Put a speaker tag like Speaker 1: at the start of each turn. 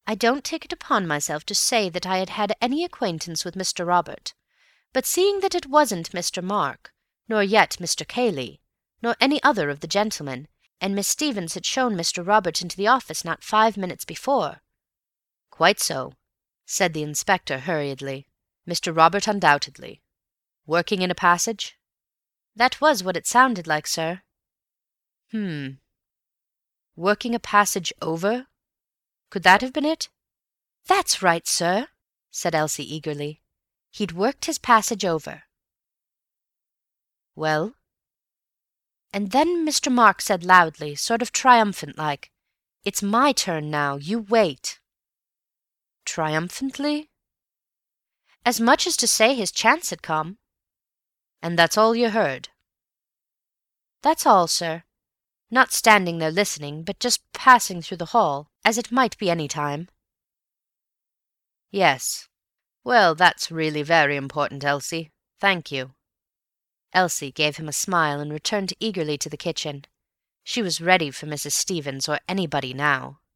Speaker 1: I don't take it upon myself to say that I had had any acquaintance with Mr. Robert, but seeing that it wasn't Mr. Mark, nor yet Mr. Cayley, nor any other of the gentlemen, and Miss Stevens had shown Mr. Robert into the office not 5 minutes before—" "Quite so," said the inspector hurriedly. "Mr. Robert undoubtedly. Working in a passage?" "That was what it sounded like, sir." "H'm. Working a passage over? Could that have been it?" "That's right, sir," said Elsie eagerly. "He'd worked his passage over." "Well?" "And then Mr. Mark said loudly, sort of triumphant like, 'It's my turn now, you wait.'" "Triumphantly?" "As much as to say his chance had come." "And that's all you heard?" "That's all, sir. Not standing there listening, but just passing through the hall, as it might be any time." "Yes. Well, that's really very important, Elsie. Thank you." Elsie gave him a smile and returned eagerly to the kitchen. She was ready for Mrs. Stevens or anybody now.